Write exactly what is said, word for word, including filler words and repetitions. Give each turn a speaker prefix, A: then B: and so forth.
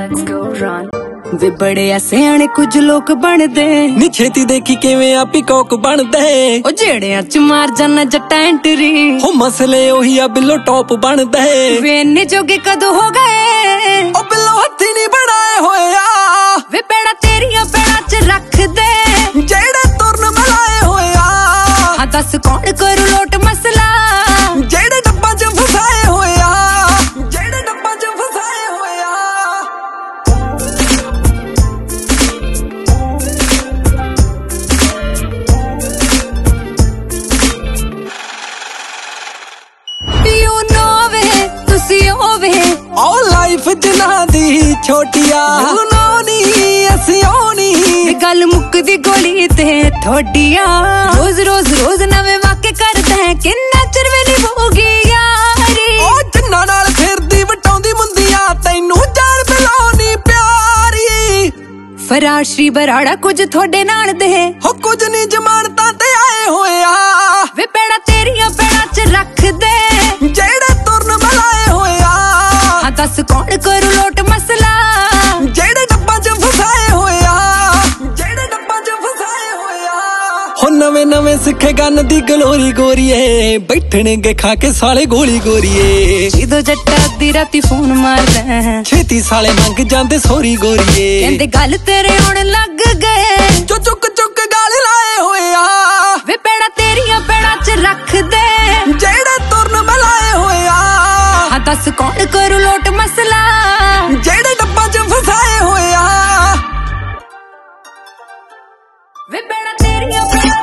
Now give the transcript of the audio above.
A: Let's go run ਵੇ ਬੜੇ ਸਿਆਣੇ ਕੁਝ ਲੋਕ ਬਣਦੇ
B: ਨੀ ਛੇਤੀ ਦੇਖੀ ਕਿਵੇਂ ਆ ਪੀਕੌਕ ਬਣਦੇ
A: ਉਹ ਜਿਹੜਿਆਂ ਚ ਮਾਰ ਜਾਣਾ ਜੱਟਾ ਐਂਟਰੀ
B: ਹੋ ਮਸਲੇ ਉਹੀ ਆ ਬਿੱਲੋ ਟੌਪ ਬਣਦੇ
A: ਵੇ ਇੰਨੇ ਜੋਗੇ ਕਦੋਂ ਹੋ ਗਏ
B: ਉਹ ਬਿੱਲੋ ਹੱਥੀ ਨਹੀਂ ਬਣਾਏ ਹੋਏ ਆ
A: ਵੇ ਪੈਣਾ ਤੇਰੀਆਂ ਪੈਣਾ ਚ ਰੱਖਦੇ
B: ਜਿਹੜੇ ਤੁਰਨ ਮਲਾਏ ਹੋਏ ਆ
A: ਹਾਂ ਦੱਸ ਕੌਣ ਕਰੂ ਲੋਟ ਮਸਲਾ
B: ਜਿਹੜੇ ਡੱਬਾਂ ਚ ਫਸਾਏ ਹੋਏ ਆ ਜਿਹੜੇ ਡੱਬਾਂ ਚ ਫਸਾਏ ਹੋਏ ਆ
A: ਯੂ ਨੋ ਵੇ ਤੁਸੀਂ ਹੋਵੇ
B: ਉਹ ਲਾਈਫ ਜਿਨ੍ਹਾਂ ਦੀ ਛੋਟੀਆ ਯੂ ਨੋ ਨੀ ਅਸੀਂ ਉਹ ਨੀ
A: ਗੱਲ ਮੁੱਕਦੀ ਗੋਲੀ ਤੇ ਥੋੜੀਆਂ ਰੋਜ਼ ਰੋਜ਼ ਰੋਜ਼ ਨਵੇਂ ਵਾਕੇ ਕਰਦਾ ਹੈ ਕਿੰਨਾ ਚਿਰ ਵੇ ਨਿਭੂਗੀ ਯਾਰੀ
B: ਉਹ ਜਿੰਨਾਂ ਨਾਲ ਫਿਰਦੀ ਵਟਾਉਂਦੀ ਮੁੰਦੀਆਂ ਤੈਨੂੰ ਜਾਣ ਬਿਲਾਉਣੀ ਪਿਆਰੀ
A: ਫਰਾਸ਼ੀ ਬਰਾੜਾ ਕੁਝ ਤੁਹਾਡੇ ਨਾਲ ਦੇ
B: ਹੋ ਕੁਝ ਨਹੀਂ ਜ਼ਮਾਨਤਾਂ ਤੇ ਆਏ ਹੋਏ ਆ
A: ਵੇ ਪੈਣਾ ਤੇਰੀਆਂ ਪੈਣਾ ਚ ਰੱਖਦੇ
B: ਜਿਹੜੇ ਤੁਰਨ ਮਲਾਏ ਹੋਏ ਆ
A: ਹਾਂ ਦੱਸ ਕੌਣ ਕਰੂ ਲੋਟ ਮਸਲਾ
B: ਜਿਹੜੇ ਡੱਬਾਂ ਚ ਫਸਾਏ ਹੋਏ ਆ ਜਿਹੜੇ ਡੱਬਾਂ ਚ ਫਸਾਏ ਹੋਏ ਆ ਹੋ ਨਵੇਂ ਨਵੇਂ ਸਿੱਖੇ ਗੰਨ ਦੀ ਗਲੋਰੀ ਗੋਰੀਏ ਬੈਠਣਗੇ ਖਾ ਕੇ ਸਾਲੇ ਗੋਲੀ ਗੋਰੀਏ
A: ਜਦੋਂ ਜੱਟਾ ਦੀ ਰਾਤੀ ਫੋਨ ਮਾਰਦਾ
B: ਛੇਤੀ ਸਾਲੇ ਮੰਗ ਜਾਂਦੇ ਸੋਰੀ ਗੋਰੀਏ
A: ਕਹਿੰਦੇ ਗੱਲ ਤੇਰੇ ਹੁਣ ਲੱਗ ਗਏ
B: ਜੋ ਚੁੱਕ ਚੁੱਕ ਗਾਲ ਲਾਏ ਹੋਏ ਆ
A: ਵੇ ਪੈਣਾ ਤੇਰੀਆਂ ਪੈਣਾ ਚ ਰੱਖਦੇ
B: ਜਿਹੜੇ ਤੁਰਨ ਮਲਾਏ ਹੋਏ ਆ
A: ਹਾਂ ਦੱਸ ਕੌਣ ਕਰੂ ਲੋਟ ਮਸਲਾ
B: ਜਿਹੜੇ ਡੱਬਾਂ ਚ ਫਸਾਏ ਹੋਏ ਆ
A: ਵੇ ਪੈਣਾ ਤੇਰੀਆਂ ਪੈਣਾ